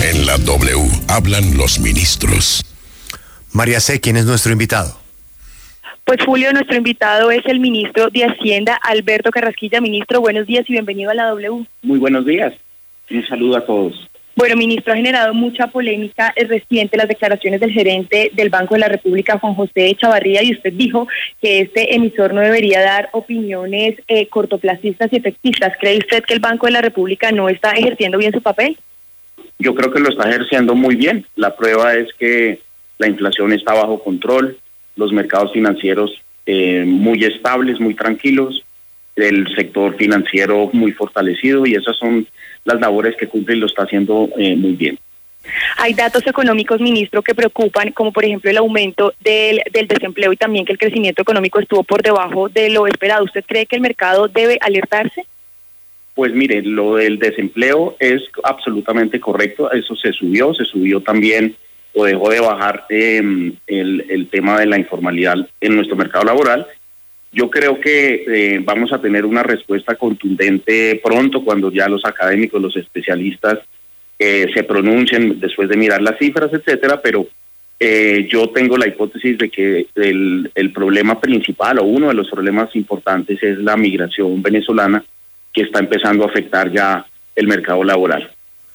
En la W hablan los ministros. María C., ¿quién es nuestro invitado? Pues Julio, nuestro invitado es el ministro de Hacienda, Alberto Carrasquilla. Ministro, buenos días y bienvenido a la W. Muy buenos días. Un saludo a todos. Bueno, ministro, ha generado mucha polémica reciente las declaraciones del gerente del Banco de la República, Juan José Echavarría, y usted dijo que este emisor no debería dar opiniones cortoplacistas y efectistas. ¿Cree usted que el Banco de la República no está ejerciendo bien su papel? Yo creo que lo está ejerciendo muy bien. La prueba es que la inflación está bajo control, los mercados financieros muy estables, muy tranquilos, el sector financiero muy fortalecido, y esas son las labores que cumple y lo está haciendo muy bien. Hay datos económicos, ministro, que preocupan, como por ejemplo el aumento del desempleo y también que el crecimiento económico estuvo por debajo de lo esperado. ¿Usted cree que el mercado debe alertarse? Pues mire, lo del desempleo es absolutamente correcto, eso se subió también, o dejó de bajar el tema de la informalidad en nuestro mercado laboral. Yo creo que vamos a tener una respuesta contundente pronto cuando ya los académicos, los especialistas se pronuncien después de mirar las cifras, etcétera, pero yo tengo la hipótesis de que el problema principal o uno de los problemas importantes es la migración venezolana, que está empezando a afectar ya el mercado laboral.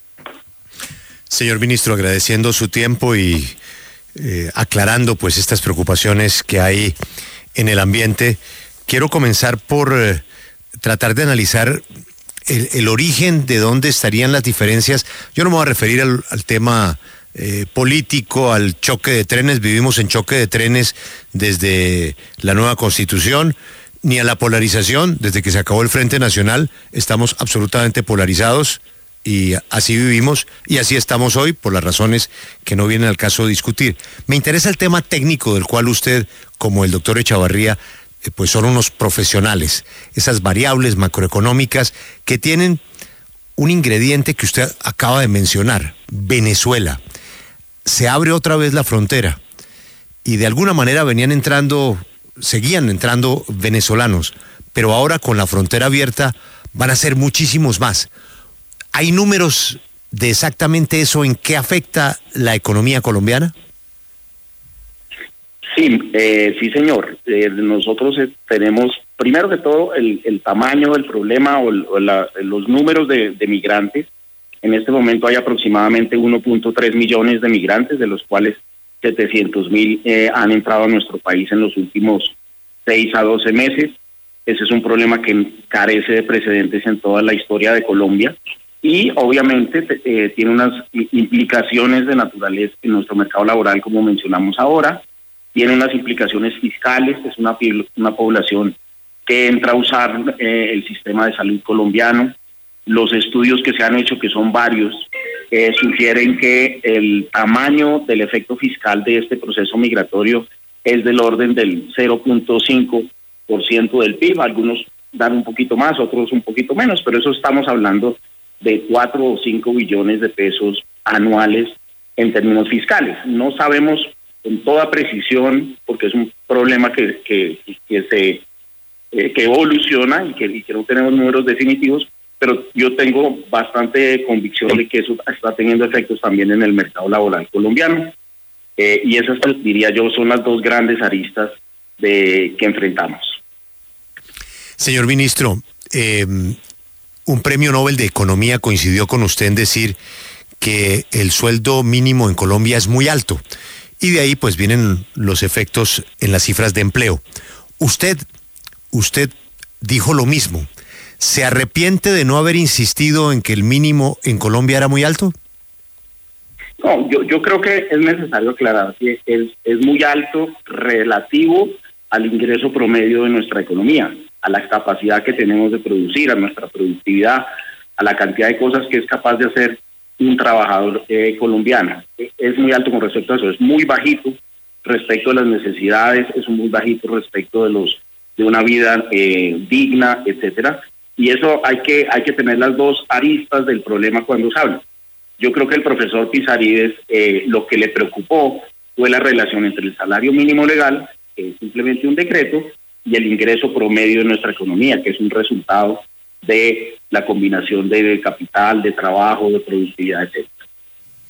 Señor ministro, agradeciendo su tiempo y aclarando pues estas preocupaciones que hay en el ambiente, quiero comenzar por tratar de analizar el origen de dónde estarían las diferencias. Yo no me voy a referir al tema político, al choque de trenes. Vivimos en choque de trenes desde la nueva Constitución, ni a la polarización. Desde que se acabó el Frente Nacional estamos absolutamente polarizados, y así vivimos y así estamos hoy por las razones que no vienen al caso de discutir. Me interesa el tema técnico del cual usted, como el doctor Echavarría, pues son unos profesionales. Esas variables macroeconómicas que tienen un ingrediente que usted acaba de mencionar: Venezuela. Se abre otra vez la frontera y de alguna manera seguían entrando venezolanos, pero ahora con la frontera abierta van a ser muchísimos más. ¿Hay números de exactamente eso, en qué afecta la economía colombiana? Sí, señor. Nosotros tenemos, primero que todo, el tamaño del problema o los números de migrantes. En este momento hay aproximadamente 1.3 millones de migrantes, de los cuales 700,000 han entrado a nuestro país en los últimos 6 a 12 meses. Ese es un problema que carece de precedentes en toda la historia de Colombia y obviamente tiene unas implicaciones de naturaleza en nuestro mercado laboral, como mencionamos ahora. Tiene unas implicaciones fiscales. Es una población que entra a usar el sistema de salud colombiano. Los estudios que se han hecho, que son varios, sugieren que el tamaño del efecto fiscal de este proceso migratorio es del orden del 0.5% del PIB. Algunos dan un poquito más, otros un poquito menos, pero eso estamos hablando de 4 o 5 billones de pesos anuales en términos fiscales. No sabemos con toda precisión, porque es un problema que evoluciona y que no tenemos números definitivos, pero yo tengo bastante convicción de que eso está teniendo efectos también en el mercado laboral colombiano. Y esas, diría yo, son las dos grandes aristas que enfrentamos. Señor ministro, un premio Nobel de Economía coincidió con usted en decir que el sueldo mínimo en Colombia es muy alto, y de ahí pues vienen los efectos en las cifras de empleo. Usted dijo lo mismo. ¿Se arrepiente de no haber insistido en que el mínimo en Colombia era muy alto? No, yo creo que es necesario aclarar que es muy alto relativo al ingreso promedio de nuestra economía, a la capacidad que tenemos de producir, a nuestra productividad, a la cantidad de cosas que es capaz de hacer un trabajador colombiano. Es muy alto con respecto a eso, es muy bajito respecto a las necesidades, es muy bajito respecto de una vida digna, etcétera. Y eso hay que tener las dos aristas del problema cuando se habla. Yo creo que el profesor Pisarides lo que le preocupó fue la relación entre el salario mínimo legal, que es simplemente un decreto, y el ingreso promedio de nuestra economía, que es un resultado de la combinación de capital, de trabajo, de productividad, etc.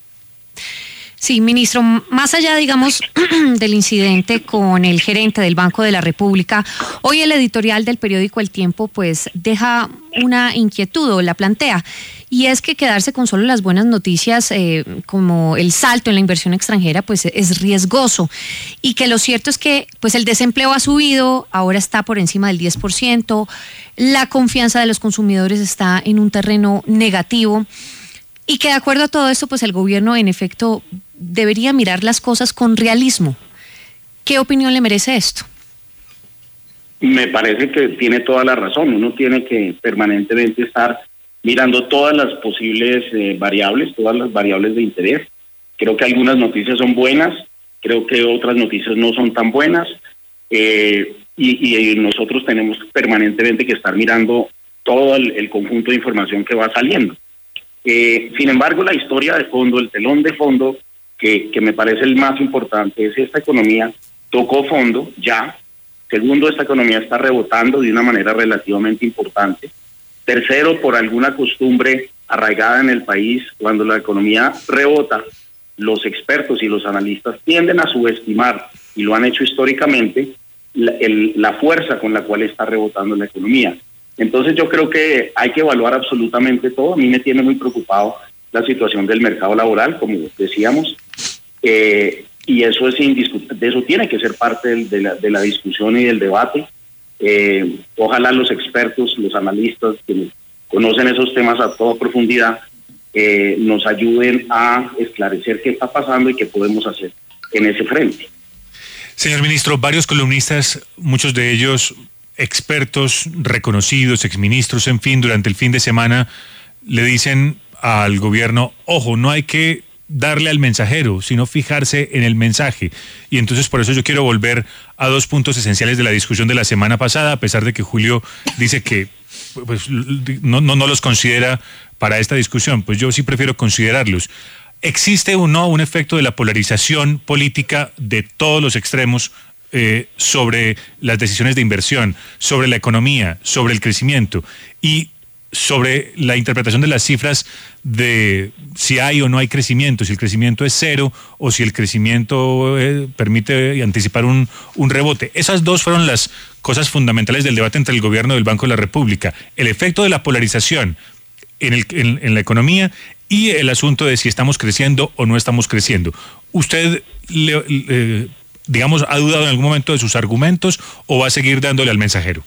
Sí, ministro, más allá, digamos, del incidente con el gerente del Banco de la República, hoy el editorial del periódico El Tiempo pues deja una inquietud o la plantea, y es que quedarse con solo las buenas noticias como el salto en la inversión extranjera pues es riesgoso, y que lo cierto es que pues el desempleo ha subido, ahora está por encima del 10%, la confianza de los consumidores está en un terreno negativo, y que de acuerdo a todo esto pues el gobierno en efecto debería mirar las cosas con realismo. ¿Qué opinión le merece esto? Me parece que tiene toda la razón. Uno tiene que permanentemente estar mirando todas las posibles variables, todas las variables de interés. Creo que algunas noticias son buenas, creo que otras noticias no son tan buenas, y nosotros tenemos permanentemente que estar mirando todo el conjunto de información que va saliendo. Sin embargo, la historia de fondo, el telón de fondo, que me parece el más importante, es esta economía tocó fondo ya. Segundo, esta economía está rebotando de una manera relativamente importante. Tercero, por alguna costumbre arraigada en el país, cuando la economía rebota, los expertos y los analistas tienden a subestimar, y lo han hecho históricamente, la fuerza con la cual está rebotando la economía. Entonces yo creo que hay que evaluar absolutamente todo. A mí me tiene muy preocupado la situación del mercado laboral, como decíamos, y eso es indiscutible, eso tiene que ser parte de la discusión y del debate. Ojalá los expertos, los analistas que conocen esos temas a toda profundidad nos ayuden a esclarecer qué está pasando y qué podemos hacer en ese frente. Señor ministro, varios columnistas, muchos de ellos expertos reconocidos, exministros, en fin, durante el fin de semana le dicen al gobierno, ojo, no hay que darle al mensajero, sino fijarse en el mensaje. Y entonces por eso yo quiero volver a dos puntos esenciales de la discusión de la semana pasada, a pesar de que Julio dice que pues, no los considera para esta discusión, pues yo sí prefiero considerarlos. ¿Existe o no un efecto de la polarización política de todos los extremos sobre las decisiones de inversión, sobre la economía, sobre el crecimiento y sobre la interpretación de las cifras de si hay o no hay crecimiento, si el crecimiento es cero o si el crecimiento permite anticipar un rebote? Esas dos fueron las cosas fundamentales del debate entre el gobierno y el Banco de la República. El efecto de la polarización en la economía y el asunto de si estamos creciendo o no estamos creciendo. ¿Usted digamos, ha dudado en algún momento de sus argumentos o va a seguir dándole al mensajero?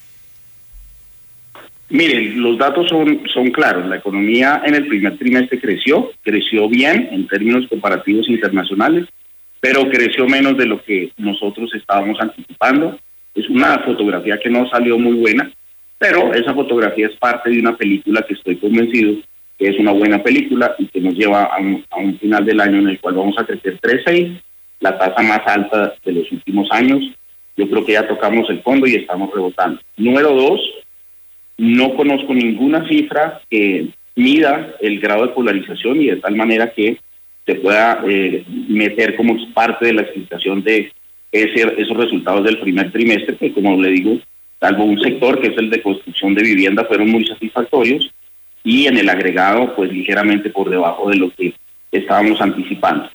Miren, los datos son claros. La economía en el primer trimestre creció bien en términos comparativos internacionales, pero creció menos de lo que nosotros estábamos anticipando. Es una fotografía que no salió muy buena, pero esa fotografía es parte de una película que estoy convencido que es una buena película y que nos lleva a un final del año en el cual vamos a crecer 3.6%, la tasa más alta de los últimos años. Yo creo que ya tocamos el fondo y estamos rebotando. Número 2, no conozco ninguna cifra que mida el grado de polarización y de tal manera que se pueda meter como parte de la explicación de esos resultados del primer trimestre, que como le digo, salvo un sector que es el de construcción de vivienda, fueron muy satisfactorios y en el agregado pues ligeramente por debajo de lo que estábamos anticipando.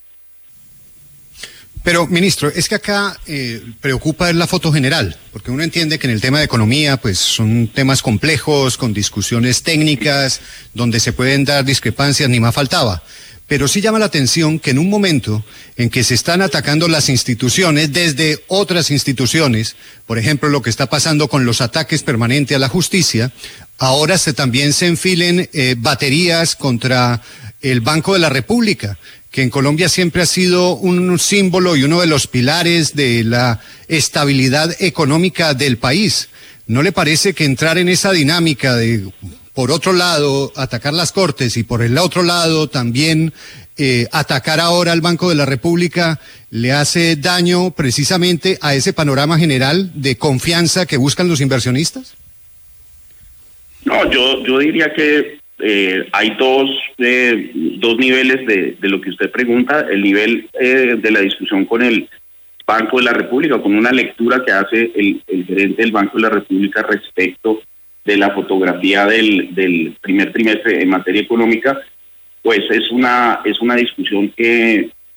Pero, ministro, es que acá preocupa la foto general, porque uno entiende que en el tema de economía, pues son temas complejos, con discusiones técnicas, donde se pueden dar discrepancias, ni más faltaba. Pero sí llama la atención que en un momento en que se están atacando las instituciones desde otras instituciones, por ejemplo, lo que está pasando con los ataques permanentes a la justicia, ahora también se enfilen baterías contra el Banco de la República, que en Colombia siempre ha sido un símbolo y uno de los pilares de la estabilidad económica del país. ¿No le parece que entrar en esa dinámica de, por otro lado, atacar las Cortes y por el otro lado también atacar ahora al Banco de la República le hace daño precisamente a ese panorama general de confianza que buscan los inversionistas? No, yo diría que hay dos niveles de lo que usted pregunta. El nivel de la discusión con el Banco de la República, con una lectura que hace el gerente del Banco de la República respecto de la fotografía del primer trimestre en materia económica, pues es una discusión que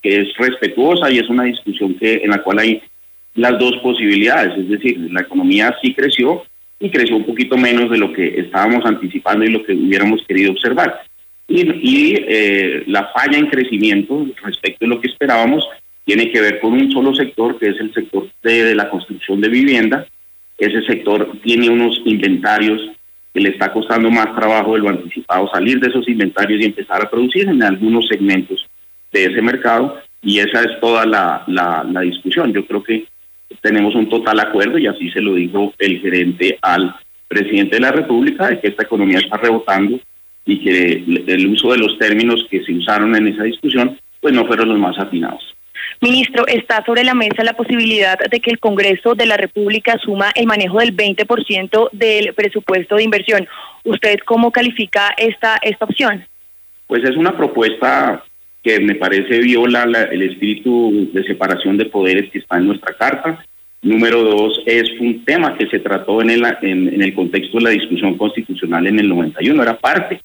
que es respetuosa y es una discusión en la cual hay las dos posibilidades, es decir, la economía sí creció y creció un poquito menos de lo que estábamos anticipando y lo que hubiéramos querido observar. Y la falla en crecimiento respecto de lo que esperábamos tiene que ver con un solo sector, que es el sector de la construcción de vivienda. Ese sector tiene unos inventarios que le está costando más trabajo de lo anticipado salir de esos inventarios y empezar a producir en algunos segmentos de ese mercado, y esa es toda la discusión. Yo creo que tenemos un total acuerdo, y así se lo dijo el gerente al presidente de la República, de que esta economía está rebotando y que el uso de los términos que se usaron en esa discusión pues no fueron los más atinados. Ministro, está sobre la mesa la posibilidad de que el Congreso de la República asuma el manejo del 20% del presupuesto de inversión. ¿Usted cómo califica esta opción? Pues es una propuesta que me parece viola el espíritu de separación de poderes que está en nuestra Carta. Número 2, es un tema que se trató en el contexto de la discusión constitucional en el 91, era parte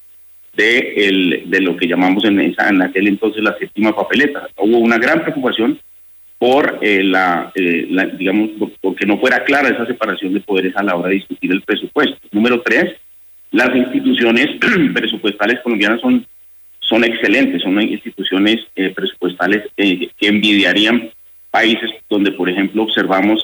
de lo que llamamos en aquel entonces la séptima papeleta. Hubo una gran preocupación por digamos, porque no fuera clara esa separación de poderes a la hora de discutir el presupuesto. Número 3, las instituciones presupuestales colombianas son excelentes, son instituciones presupuestales que envidiarían países donde, por ejemplo, observamos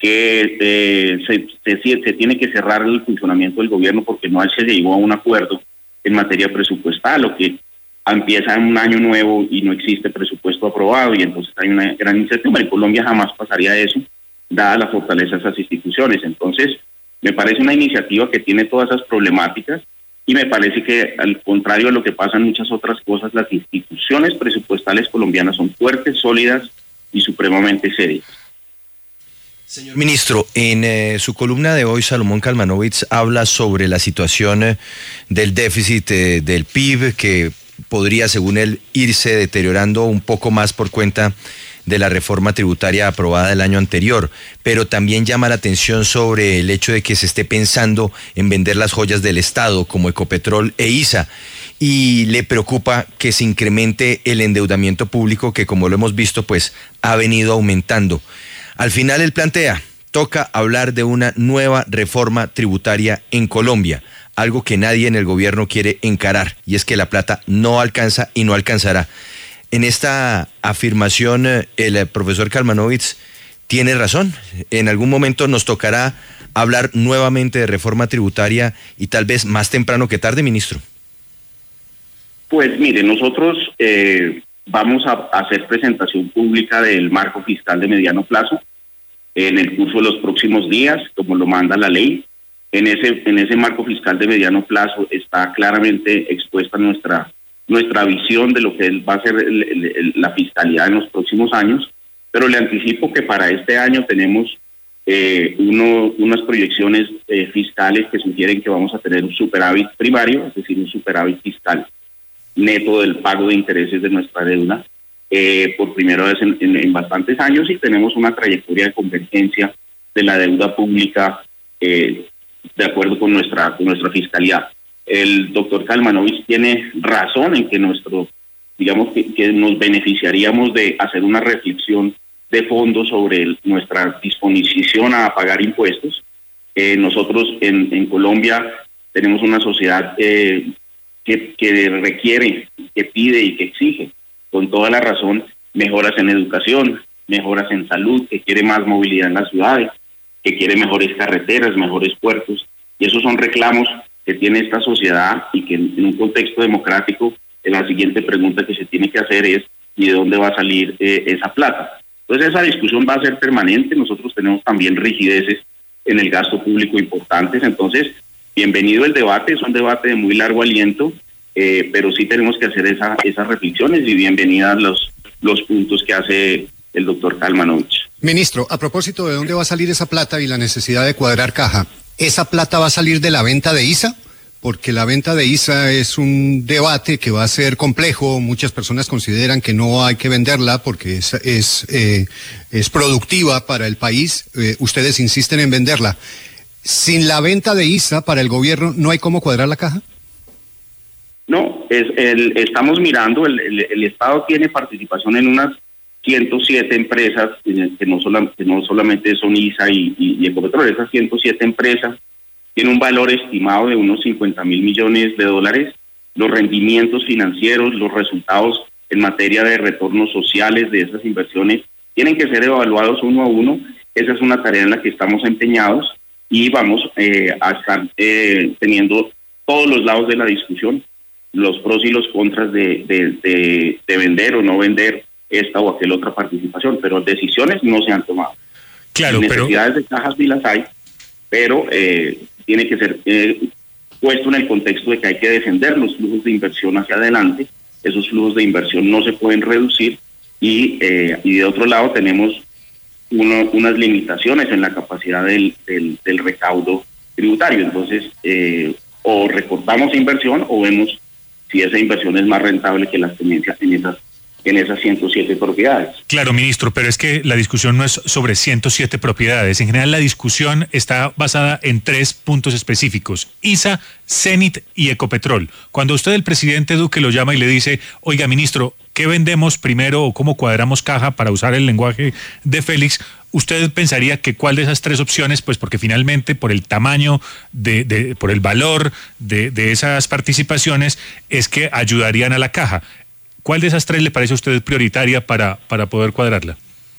que se tiene que cerrar el funcionamiento del gobierno porque no se llegó a un acuerdo en materia presupuestal, o que empieza un año nuevo y no existe presupuesto aprobado, y entonces hay una gran incertidumbre. En Colombia jamás pasaría eso, dada la fortaleza de esas instituciones. Entonces, me parece una iniciativa que tiene todas esas problemáticas, y me parece que, al contrario de lo que pasa en muchas otras cosas, las instituciones presupuestales colombianas son fuertes, sólidas y supremamente serias. Señor ministro, en su columna de hoy, Salomón Kalmanovitz habla sobre la situación del déficit del PIB, que podría, según él, irse deteriorando un poco más por cuenta de la reforma tributaria aprobada el año anterior, pero también llama la atención sobre el hecho de que se esté pensando en vender las joyas del Estado como Ecopetrol e ISA, y le preocupa que se incremente el endeudamiento público, que, como lo hemos visto, pues ha venido aumentando. Al final él plantea, toca hablar de una nueva reforma tributaria en Colombia, algo que nadie en el gobierno quiere encarar, y es que la plata no alcanza y no alcanzará. En esta afirmación, el profesor Kalmanovitz tiene razón. En algún momento nos tocará hablar nuevamente de reforma tributaria, y tal vez más temprano que tarde, ministro. Pues mire, nosotros vamos a hacer presentación pública del marco fiscal de mediano plazo en el curso de los próximos días, como lo manda la ley. En ese marco fiscal de mediano plazo está claramente expuesta nuestra visión de lo que va a ser la fiscalidad en los próximos años, pero le anticipo que para este año tenemos unas proyecciones fiscales que sugieren que vamos a tener un superávit primario, es decir, un superávit fiscal neto del pago de intereses de nuestra deuda, por primera vez en bastantes años, y tenemos una trayectoria de convergencia de la deuda pública de acuerdo con nuestra fiscalidad. El doctor Kalmanovitz tiene razón en que que nos beneficiaríamos de hacer una reflexión de fondo sobre nuestra disposición a pagar impuestos. Nosotros en Colombia tenemos una sociedad que requiere, que pide y que exige, con toda la razón, mejoras en educación, mejoras en salud, que quiere más movilidad en las ciudades, que quiere mejores carreteras, mejores puertos, y esos son reclamos que tiene esta sociedad, y que en un contexto democrático la siguiente pregunta que se tiene que hacer es ¿y de dónde va a salir esa plata? Entonces esa discusión va a ser permanente. Nosotros tenemos también rigideces en el gasto público importantes, entonces bienvenido el debate, es un debate de muy largo aliento, pero sí tenemos que hacer esas reflexiones, y bienvenidas los puntos que hace el doctor Kalmanovitz. Ministro, a propósito de dónde va a salir esa plata y la necesidad de cuadrar caja, ¿esa plata va a salir de la venta de ISA? Porque la venta de ISA es un debate que va a ser complejo. Muchas personas consideran que no hay que venderla porque es productiva para el país. Ustedes insisten en venderla. Sin la venta de ISA para el gobierno, ¿no hay cómo cuadrar la caja? No, estamos mirando, el Estado tiene participación en unas 107 empresas, que no solamente son ISA y Ecopetrol. Esas 107 empresas tienen un valor estimado de unos 50.000 millones de dólares. Los rendimientos financieros, los resultados en materia de retornos sociales de esas inversiones tienen que ser evaluados uno a uno. Esa es una tarea en la que estamos empeñados y vamos a estar teniendo todos los lados de la discusión, los pros y los contras de vender o no vender esta o aquella otra participación, pero decisiones no se han tomado. Claro, necesidades de cajas sí las hay, pero tiene que ser puesto en el contexto de que hay que defender los flujos de inversión hacia adelante. Esos flujos de inversión no se pueden reducir y de otro lado tenemos unas limitaciones en la capacidad del recaudo tributario. Entonces, o recortamos inversión o vemos si esa inversión es más rentable que las tenencias en esas 107 propiedades. Claro, ministro, pero es que la discusión no es sobre 107 propiedades. En general, la discusión está basada en 3 puntos específicos: ISA, Cenit y Ecopetrol. Cuando usted, el presidente Duque, lo llama y le dice, oiga, ministro, ¿qué vendemos primero o cómo cuadramos caja, para usar el lenguaje de Félix? ¿Usted pensaría que cuál de esas 3 opciones, pues porque finalmente por el tamaño, por el valor de esas participaciones, es que ayudarían a la caja? ¿Cuál de esas 3 le parece a usted prioritaria para poder cuadrarla?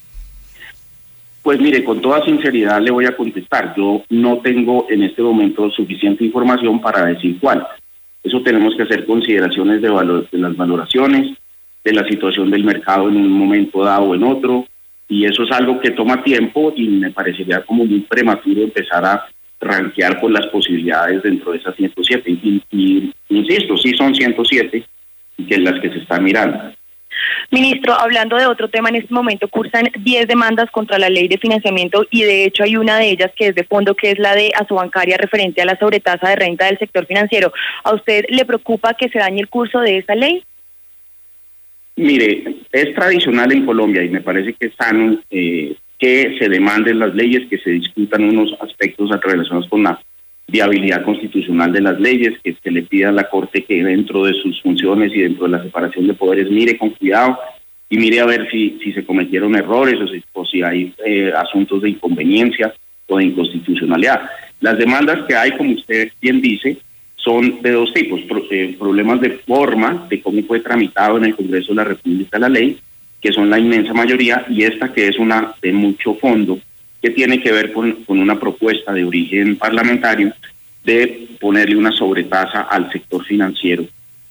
Pues mire, con toda sinceridad le voy a contestar. Yo no tengo en este momento suficiente información para decir cuál. Eso tenemos que hacer consideraciones de las valoraciones, de la situación del mercado en un momento dado o en otro, y eso es algo que toma tiempo y me parecería como muy prematuro empezar a rankear por las posibilidades dentro de esas 107. Y insisto, sí son 107, que es las que se está mirando. Ministro, hablando de otro tema, en este momento cursan 10 demandas contra la ley de financiamiento y de hecho hay una de ellas que es de fondo, que es la de Asobancaria referente a la sobretasa de renta del sector financiero. ¿A usted le preocupa que se dañe el curso de esa ley? Mire, es tradicional en Colombia y me parece que es sano que se demanden las leyes, que se discutan unos aspectos relacionados con la viabilidad constitucional de las leyes, que se le pida a la Corte que dentro de sus funciones y dentro de la separación de poderes mire con cuidado y mire a ver si se cometieron errores o si hay asuntos de inconveniencia o de inconstitucionalidad. Las demandas que hay, como usted bien dice, son de 2 tipos: problemas de forma, de cómo fue tramitado en el Congreso de la República la ley, que son la inmensa mayoría, y esta que es una de mucho fondo, que tiene que ver con una propuesta de origen parlamentario de ponerle una sobretasa al sector financiero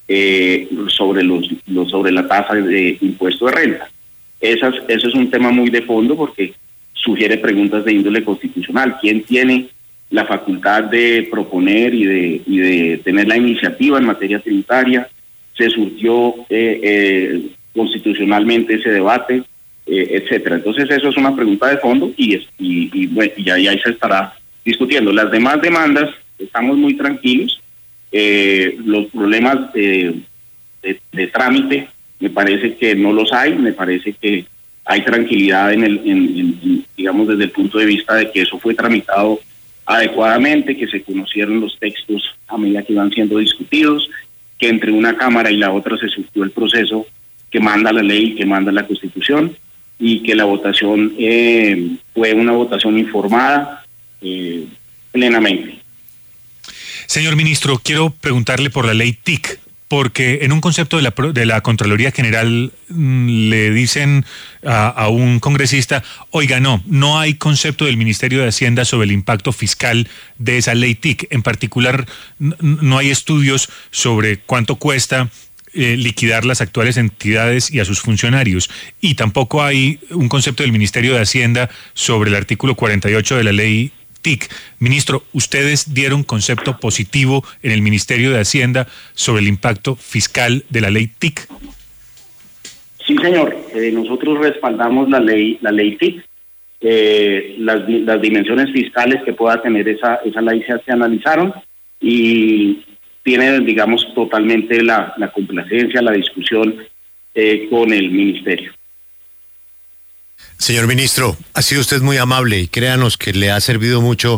sobre la tasa de impuesto de renta. Eso es un tema muy de fondo porque sugiere preguntas de índole constitucional. ¿Quién tiene la facultad de proponer y de tener la iniciativa en materia tributaria? ¿Se surgió constitucionalmente ese debate? Etcétera. Entonces eso es una pregunta de fondo y ahí se estará discutiendo. Las demás demandas estamos muy tranquilos. Los problemas de trámite me parece que no los hay. Me parece que hay tranquilidad digamos desde el punto de vista de que eso fue tramitado adecuadamente, que se conocieron los textos a medida que iban siendo discutidos, que entre una cámara y la otra se surgió el proceso que manda la ley, que manda la Constitución, y que la votación fue una votación informada plenamente. Señor ministro, quiero preguntarle por la ley TIC, porque en un concepto de la Contraloría General le dicen a un congresista, oiga, no hay concepto del Ministerio de Hacienda sobre el impacto fiscal de esa ley TIC. En particular, no hay estudios sobre cuánto cuesta liquidar las actuales entidades y a sus funcionarios, y tampoco hay un concepto del Ministerio de Hacienda sobre el artículo 48 de la ley TIC. Ministro, ¿ustedes dieron concepto positivo en el Ministerio de Hacienda sobre el impacto fiscal de la ley TIC? Sí, señor. Nosotros respaldamos la ley TIC. Las dimensiones fiscales que pueda tener esa ley se analizaron y tiene, digamos, totalmente la complacencia, la discusión con el ministerio. Señor ministro, ha sido usted muy amable y créanos que le ha servido mucho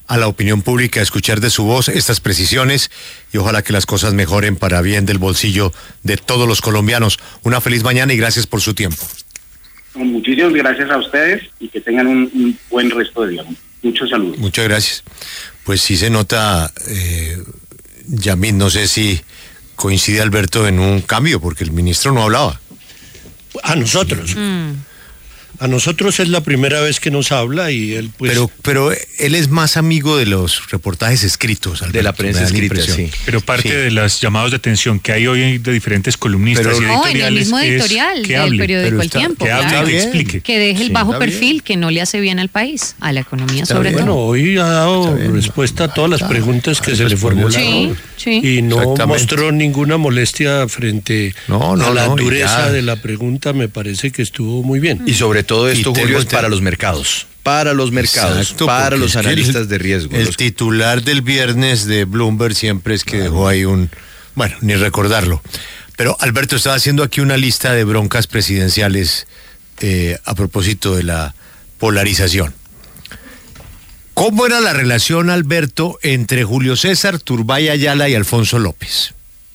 a la opinión pública escuchar de su voz estas precisiones y ojalá que las cosas mejoren para bien del bolsillo de todos los colombianos. Una feliz mañana y gracias por su tiempo. Muchísimas gracias a ustedes y que tengan un buen resto de día. Muchos saludos. Muchas gracias. Pues sí se nota, Yamid, no sé si coincide Alberto en un cambio, porque el ministro no hablaba. A nosotros. A nosotros es la primera vez que nos habla y él pues... Pero él es más amigo de los reportajes escritos, Alberto, de la prensa escrita, sí. Pero parte de los llamados de atención que hay hoy de diferentes columnistas y editoriales en el mismo editorial del periódico El Tiempo, que hable, que explique. Que deje el bajo perfil que no le hace bien al país, a la economía sobre todo. Bueno, hoy ha dado respuesta a todas las preguntas que se le formularon y no mostró ninguna molestia frente a la dureza de la pregunta. Me parece que estuvo muy bien. Y sobre todo esto, Julio, es para los mercados. Para los mercados, exacto, para los analistas de riesgo. El titular del viernes de Bloomberg siempre es que dejó ahí bueno, ni recordarlo. Pero Alberto estaba haciendo aquí una lista de broncas presidenciales a propósito de la polarización. ¿Cómo era la relación, Alberto, entre Julio César, Turbay Ayala y Alfonso López?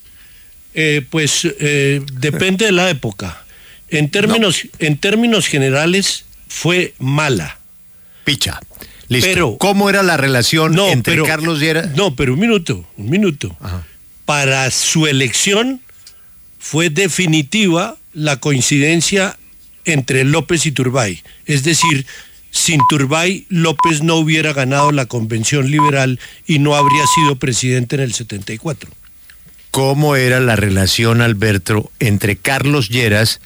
Depende de la época. En términos generales fue mala. Picha. Listo. Pero, ¿cómo era la relación entre Carlos Lleras? No, pero un minuto. Ajá. Para su elección fue definitiva la coincidencia entre López y Turbay. Es decir, sin Turbay, López no hubiera ganado la convención liberal y no habría sido presidente en el 74. ¿Cómo era la relación, Alberto, entre Carlos Lleras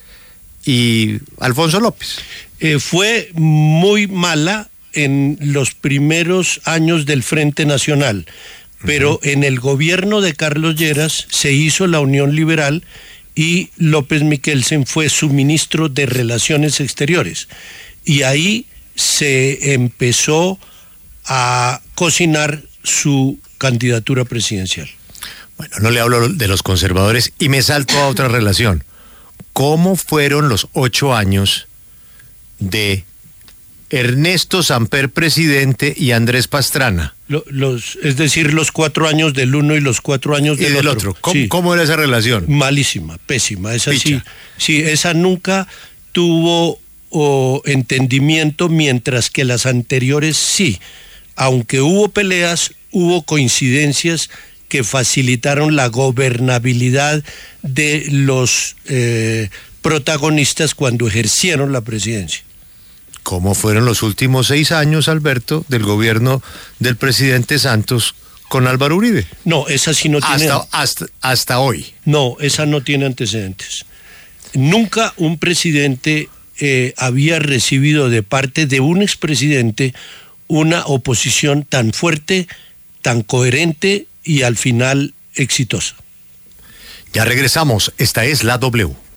y Alfonso López? Fue muy mala en los primeros años del Frente Nacional, pero en el gobierno de Carlos Lleras se hizo la Unión Liberal y López Michelsen fue su ministro de Relaciones Exteriores. Y ahí se empezó a cocinar su candidatura presidencial. Bueno, no le hablo de los conservadores y me salto a otra relación. ¿Cómo fueron los 8 años de Ernesto Samper presidente y Andrés Pastrana? Es decir, los 4 años del uno y los 4 años del otro. ¿Cómo era esa relación? Malísima, pésima. Esa sí, esa nunca tuvo entendimiento, mientras que las anteriores sí. Aunque hubo peleas, hubo coincidencias que facilitaron la gobernabilidad de los protagonistas cuando ejercieron la presidencia. ¿Cómo fueron los últimos 6 años, Alberto, del gobierno del presidente Santos con Álvaro Uribe? No, esa sí no tiene... Hasta hoy. No, esa no tiene antecedentes. Nunca un presidente había recibido de parte de un expresidente una oposición tan fuerte, tan coherente y al final exitosa. Ya regresamos. Esta es la W.